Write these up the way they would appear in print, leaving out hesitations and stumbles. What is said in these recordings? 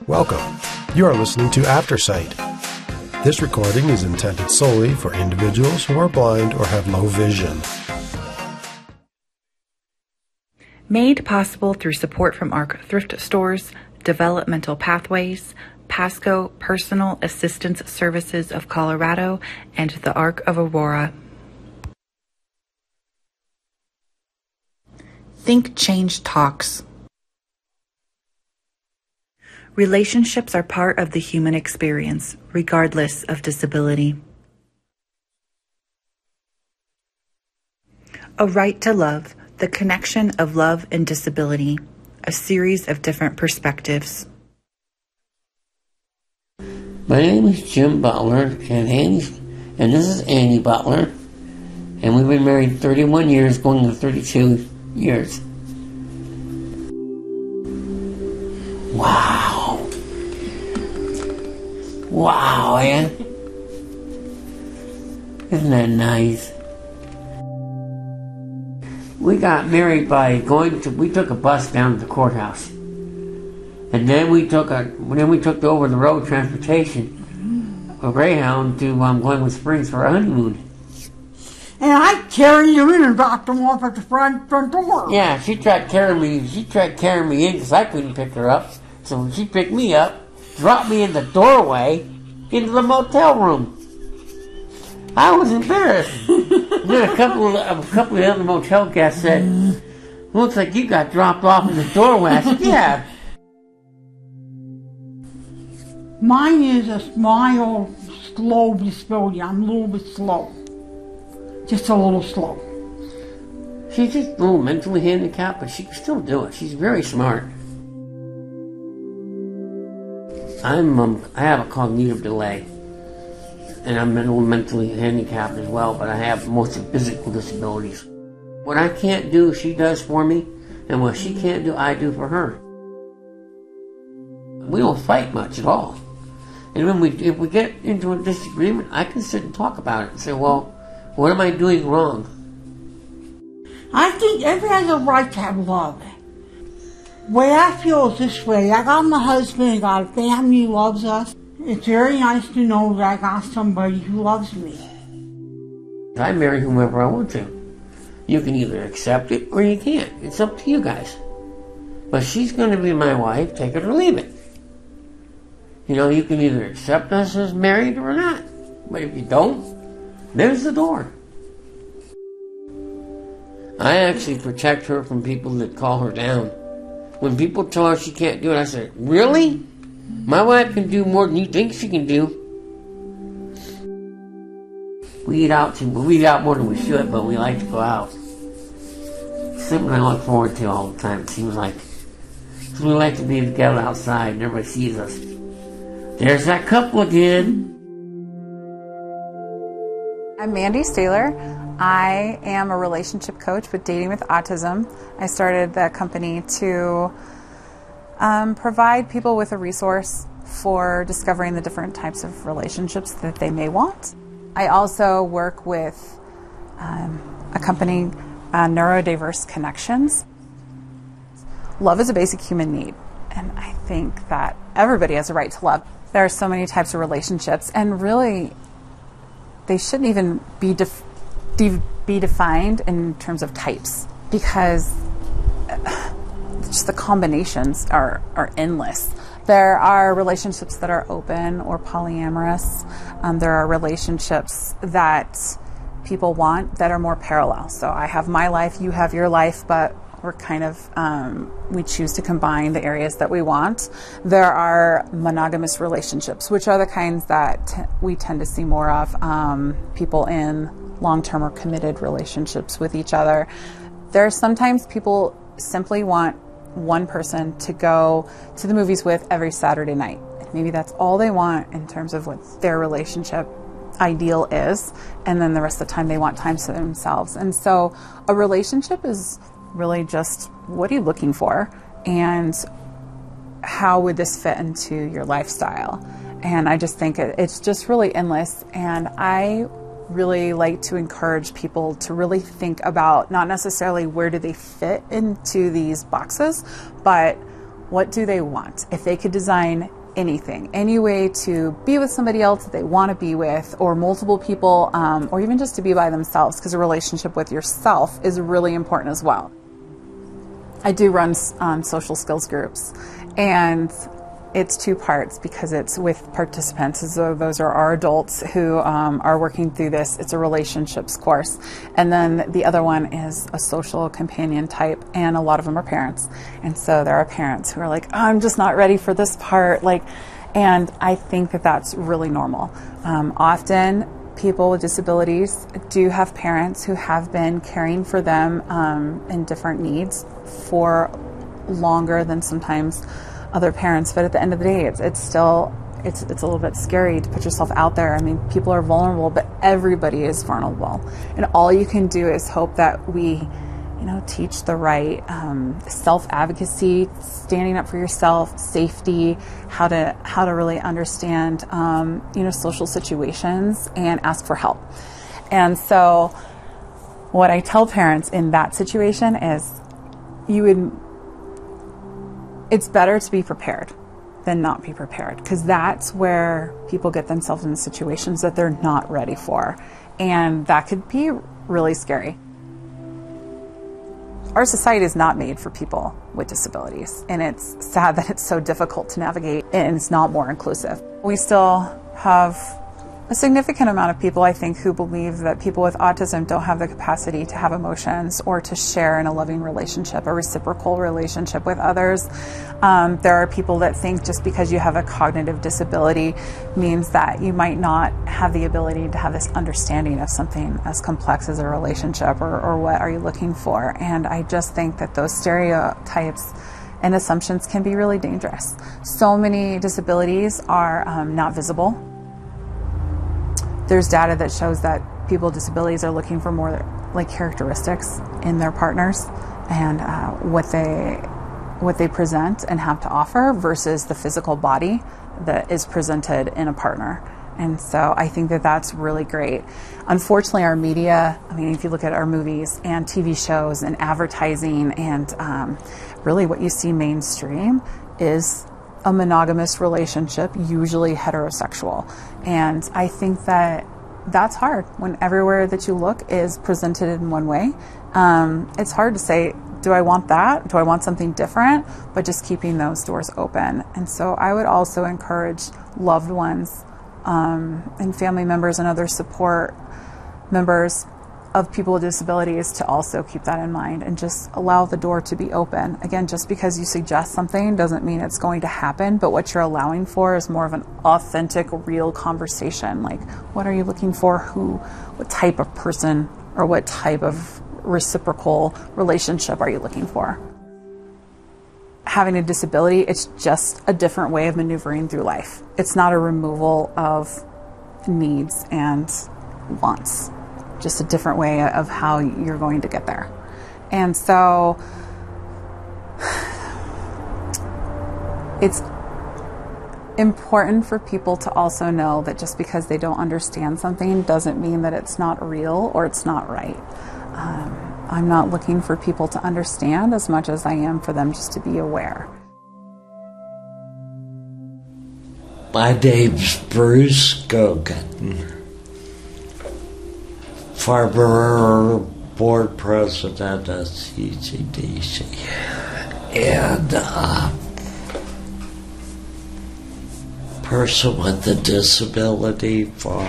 Welcome. You are listening to Aftersight. This recording is intended solely for individuals who are blind or have low vision. Made possible through support from ARC Thrift Stores, Developmental Pathways, Pasco Personal Assistance Services of Colorado, and the ARC of Aurora. Think Change Talks. Relationships are part of the human experience, regardless of disability. A Right to Love, the connection of love and disability, a series of different perspectives. My name is Jim Butler, and this is Annie Butler, and we've been married 31 years, going to 32 years. Wow. Wow, yeah? Isn't that nice? We got married by we took a bus down to the courthouse. And then we took the over-the-road transportation, a Greyhound, to Glenwood Springs for a honeymoon. And I carried you in and dropped them off at the front door. Yeah, she tried carrying me in because I couldn't pick her up. So she picked me up, dropped me in the doorway into the motel room. I was embarrassed. Then a couple of the other motel guests said, "Looks like you got dropped off in the doorway." I said, "Yeah." Mine is a mild, slow disability. I'm a little bit slow. Just a little slow. She's just a little mentally handicapped, but she can still do it. She's very smart. I have a cognitive delay, and I'm a little mentally handicapped as well, but I have mostly physical disabilities. What I can't do, she does for me, and what she can't do, I do for her. We don't fight much at all. And if we get into a disagreement, I can sit and talk about it and say, well, what am I doing wrong? I think everyone has a right to have love. The way I feel is this way. I got my husband, I got a family who loves us. It's very nice to know that I got somebody who loves me. I marry whomever I want to. You can either accept it or you can't. It's up to you guys. But she's going to be my wife, take it or leave it. You know, you can either accept us as married or not. But if you don't, there's the door. I actually protect her from people that call her down. When people tell her she can't do it, I say, really? My wife can do more than you think she can do. We eat out more than we should, but we like to go out. Something I look forward to all the time, it seems like. Because we like to be together outside and everybody sees us. There's that couple again. I'm Mandy Staler. I am a relationship coach with Dating with Autism. I started the company to provide people with a resource for discovering the different types of relationships that they may want. I also work with a company, Neurodiverse Connections. Love is a basic human need, and I think that everybody has a right to love. There are so many types of relationships, and really, they shouldn't even be defined in terms of types, because just the combinations are endless. There are relationships that are open or polyamorous. There are relationships that people want that are more parallel. So I have my life, you have your life, but we're kind of, we choose to combine the areas that we want. There are monogamous relationships, which are the kinds that we tend to see more of, people in long-term or committed relationships with each other. There are sometimes people simply want one person to go to the movies with every Saturday night. Maybe that's all they want in terms of what their relationship ideal is, and then the rest of the time they want time to themselves. And so a relationship is really just, what are you looking for, and how would this fit into your lifestyle? And I just think it's just really endless, and I really like to encourage people to really think about not necessarily where do they fit into these boxes, but what do they want? If they could design anything, any way to be with somebody else that they want to be with, or multiple people, or even just to be by themselves, because a relationship with yourself is really important as well. I do run social skills groups, and it's two parts because it's with participants. So those are our adults who are working through this. It's a relationships course. And then the other one is a social companion type, and a lot of them are parents. And so there are parents who are like, oh, I'm just not ready for this part. And I think that that's really normal. Often people with disabilities do have parents who have been caring for them in different needs for longer than sometimes other parents, but at the end of the day, it's still a little bit scary to put yourself out there. I mean, people are vulnerable, but everybody is vulnerable, and all you can do is hope that we, teach the right self-advocacy, standing up for yourself, safety, how to really understand social situations and ask for help. And so, what I tell parents in that situation is, it's better to be prepared than not be prepared, because that's where people get themselves in situations that they're not ready for. And that could be really scary. Our society is not made for people with disabilities, and it's sad that it's so difficult to navigate and it's not more inclusive. We still have a significant amount of people, I think, who believe that people with autism don't have the capacity to have emotions or to share in a loving relationship, a reciprocal relationship with others. There are people that think just because you have a cognitive disability means that you might not have the ability to have this understanding of something as complex as a relationship, or what are you looking for. And I just think that those stereotypes and assumptions can be really dangerous. So many disabilities are not visible. There's data that shows that people with disabilities are looking for more characteristics in their partners and what they present and have to offer versus the physical body that is presented in a partner. And so I think that that's really great. Unfortunately, our media, if you look at our movies and TV shows and advertising and really what you see mainstream is a monogamous relationship, usually heterosexual. And I think that that's hard when everywhere that you look is presented in one way. It's hard to say, do I want that? Do I want something different? But just keeping those doors open. And so I would also encourage loved ones and family members and other support members of people with disabilities to also keep that in mind and just allow the door to be open. Again, just because you suggest something doesn't mean it's going to happen, but what you're allowing for is more of an authentic, real conversation. Like, what are you looking for? What type of person or what type of reciprocal relationship are you looking for? Having a disability, it's just a different way of maneuvering through life. It's not a removal of needs and wants. Just a different way of how you're going to get there. And so it's important for people to also know that just because they don't understand something doesn't mean that it's not real or it's not right. I'm not looking for people to understand as much as I am for them just to be aware. My name's Bruce Gogan. Former board president at CCDC, and person with a disability for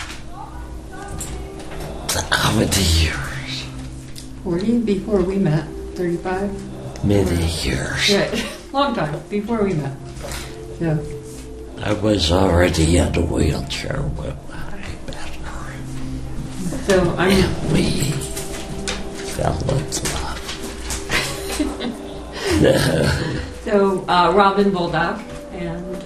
how many years? 40 before we met. 35? Many years. Right. Long time before we met. Yeah. I was already in a wheelchair when I met her. So and we fell in love. So Robin Boldock, and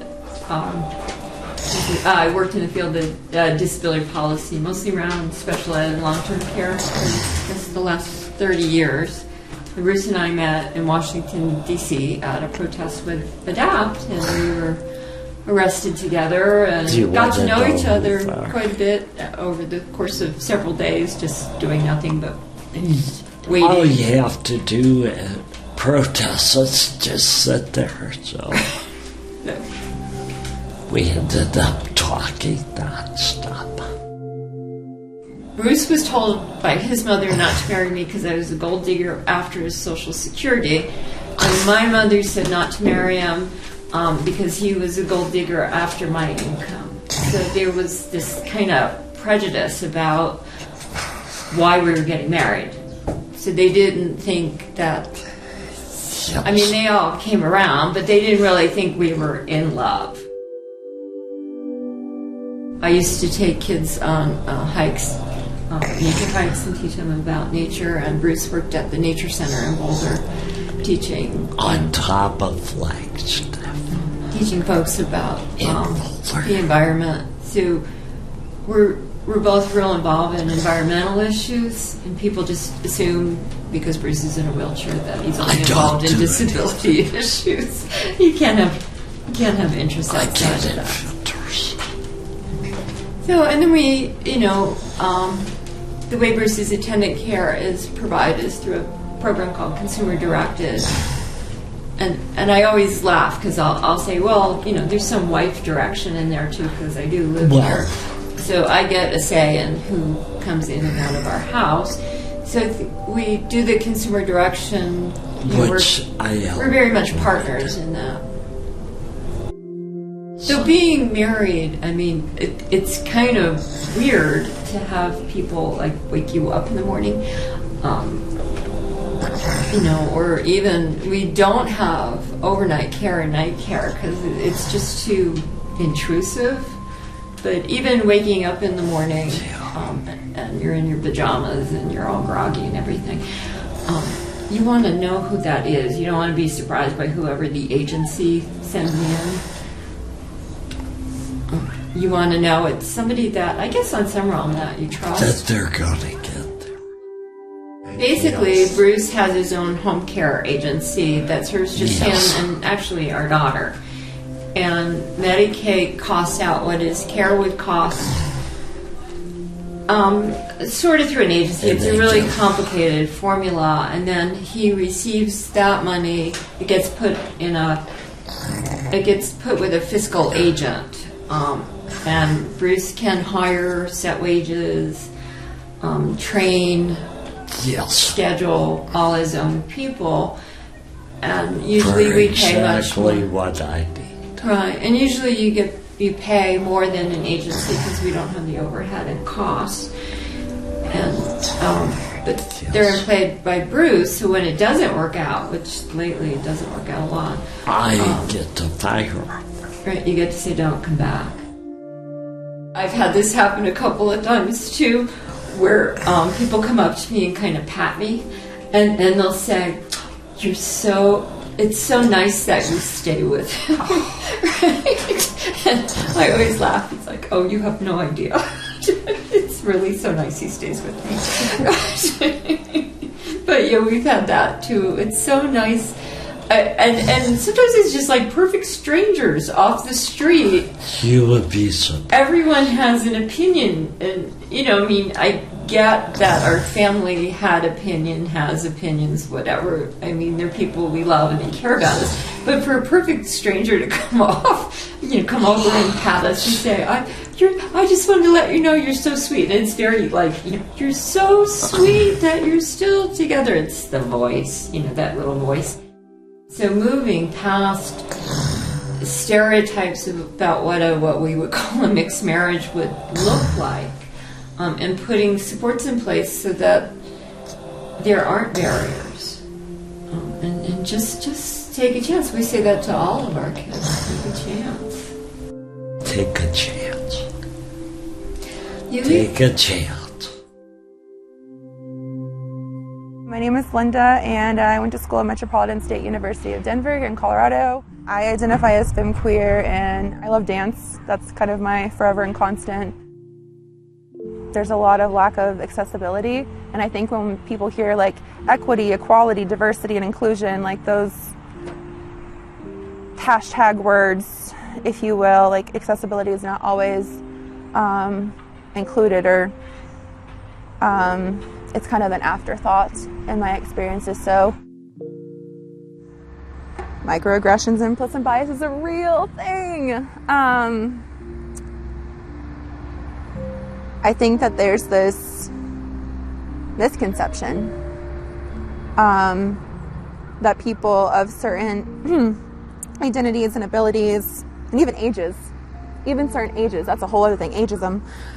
I worked in the field of disability policy, mostly around special ed and long-term care for the last 30 years. And Bruce and I met in Washington, D.C. at a protest with ADAPT, and we were arrested together and got to know each other quite a bit over the course of several days, just doing nothing but waiting. All you have to do at protests is just sit there. So we ended up talking nonstop. Bruce was told by his mother not to marry me because I was a gold digger after his Social Security. And my mother said not to marry him because he was a gold digger after my income. So there was this kind of prejudice about why we were getting married. So they didn't think that, I mean, they all came around, but they didn't really think we were in love. I used to take kids on hikes, nature hikes, and teach them about nature, and Bruce worked at the Nature Center in Boulder teaching. On top of Flagstaff. Teaching folks about the environment. So we're both real involved in environmental issues, and people just assume because Bruce is in a wheelchair that he's only involved in disability issues. You can't have interests outside of that. So, and then we, the way Bruce's attendant care is provided is through a program called Consumer Directed. And I always laugh because I'll say, well, there's some wife direction in there too because I do live here. So I get a say in who comes in and out of our house. So we do the consumer direction. We're very much partners in that. So being married, I mean, it's kind of weird to have people like wake you up in the morning, or even we don't have overnight care and night care because it's just too intrusive. But even waking up in the morning and you're in your pajamas and you're all groggy and everything, you want to know who that is. You don't want to be surprised by whoever the agency sends me in. You want to know it's somebody that, I guess on some realm, that you trust. That they're going to get there. Basically, Bruce has his own home care agency that serves just him and actually our daughter. And Medicaid costs out what his care would cost, sort of through an agency. It's a really complicated formula, and then he receives that money. It gets put with a fiscal agent, and Bruce can hire, set wages, train, schedule all his own people, and usually we pay much more. What I need. Right, and usually you pay more than an agency because we don't have the overhead and costs. And but they're employed by Bruce, so when it doesn't work out, which lately it doesn't work out a lot, I get to fire. Right, you get to say don't come back. I've had this happen a couple of times too, where people come up to me and kind of pat me, and they'll say, it's so nice that you stay with him. Right? And I always laugh. It's like, oh, you have no idea. It's really so nice he stays with me. But yeah, we've had that too. It's so nice. And sometimes it's just like perfect strangers off the street. You would be surprised. Everyone has an opinion. And, I get that our family has opinions, whatever. I mean, they're people we love and they care about us. But for a perfect stranger to come over and pat us and say, I just wanted to let you know you're so sweet. And it's very you're so sweet that you're still together. It's the voice, that little voice. So moving past stereotypes about what we would call a mixed marriage would look like, and putting supports in place so that there aren't barriers, and just take a chance. We say that to all of our kids. Take a chance. Take a chance. Take a chance. My name is Linda, and I went to school at Metropolitan State University of Denver in Colorado. I identify as femqueer, and I love dance. That's kind of my forever and constant. There's a lot of lack of accessibility, and I think when people hear like equity, equality, diversity, and inclusion, like those hashtag words, if you will, like accessibility is not always included, or it's kind of an afterthought in my experiences. So Microaggressions and implicit bias is a real thing. I think that there's this misconception that people of certain identities and abilities, and even ages, even certain ages, that's a whole other thing, ageism,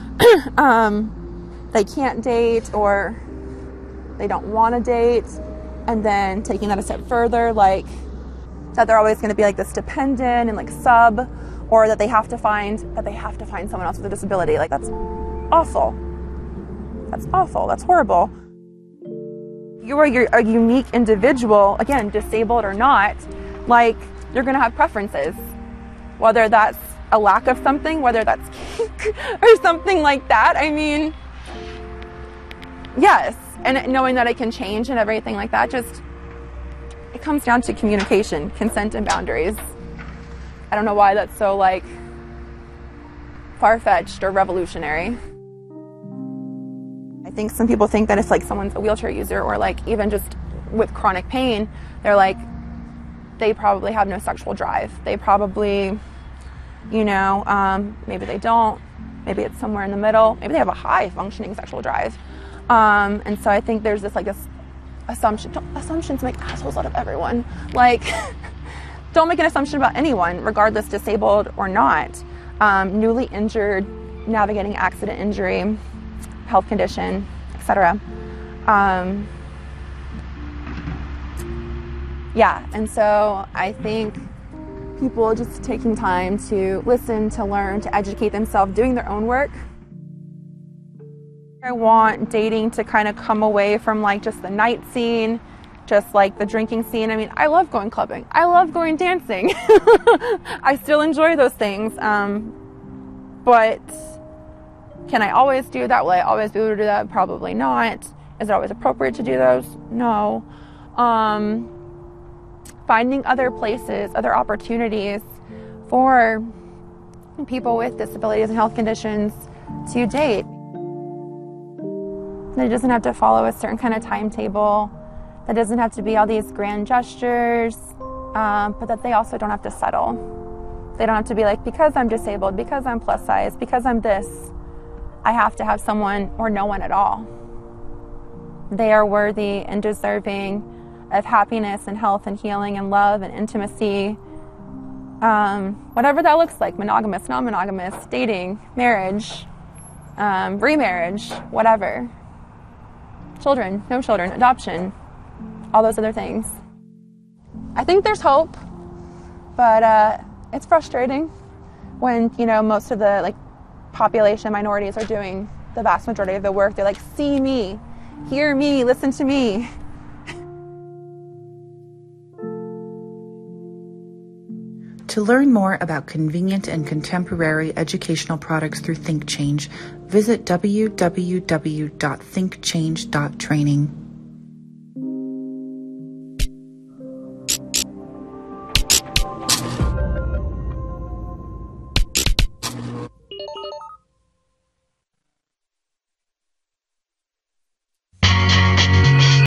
they can't date or they don't want to date, and then taking that a step further, like that they're always going to be like this dependent and like sub, or that they have to find someone else with a disability. Like, that's awful. That's awful. That's horrible. You're a unique individual, again, disabled or not. Like, you're going to have preferences, whether that's a lack of something, whether that's kink or something like that. I mean, yes. And knowing that it can change and everything like that, just, it comes down to communication, consent, and boundaries. I don't know why that's so, like, far-fetched or revolutionary. I think some people think that if, like, someone's a wheelchair user or, like, even just with chronic pain, they're like, they probably have no sexual drive. They probably, you know, maybe they don't. Maybe it's somewhere in the middle. Maybe they have a high-functioning sexual drive. And so I think there's this, like, this assumptions make assholes out of everyone. Like, don't make an assumption about anyone, regardless disabled or not. Newly injured, navigating accident, injury, health condition, etc. Yeah, and so I think people just taking time to listen, to learn, to educate themselves, doing their own work. I want dating to kind of come away from, like, just the night scene, just like the drinking scene. I mean, I love going clubbing. I love going dancing. I still enjoy those things. But can I always do that? Will I always be able to do that? Probably not. Is it always appropriate to do those? No. Finding other places, other opportunities for people with disabilities and health conditions to date. It doesn't have to follow a certain kind of timetable. That doesn't have to be all these grand gestures, but that they also don't have to settle. They don't have to be like, because I'm disabled, because I'm plus size, because I'm this, I have to have someone or no one at all. They are worthy and deserving of happiness and health and healing and love and intimacy, whatever that looks like, monogamous, non-monogamous, dating, marriage, remarriage, whatever. Children, no children, adoption, all those other things. I think there's hope, but it's frustrating when, you know, most of the, like, population minorities are doing the vast majority of the work. They're like, see me, hear me, listen to me. To learn more about convenient and contemporary educational products through ThinkChange, visit www.thinkchange.training.